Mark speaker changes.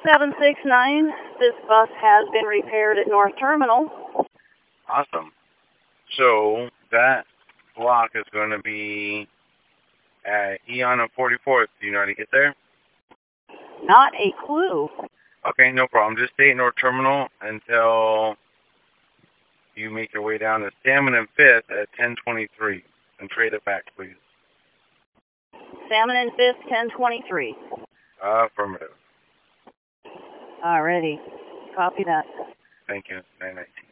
Speaker 1: 769, this bus has been repaired at North Terminal.
Speaker 2: Awesome. So that block is going to be at Eon and 44th. Do you know how to get there?
Speaker 1: Not a clue.
Speaker 2: Okay, no problem. Just stay at North Terminal until you make your way down to Salmon and 5th at 1023. And trade it back, please.
Speaker 1: Salmon and 5th, 1023.
Speaker 2: Affirmative.
Speaker 1: Alrighty. Copy that.
Speaker 2: Thank you. 919.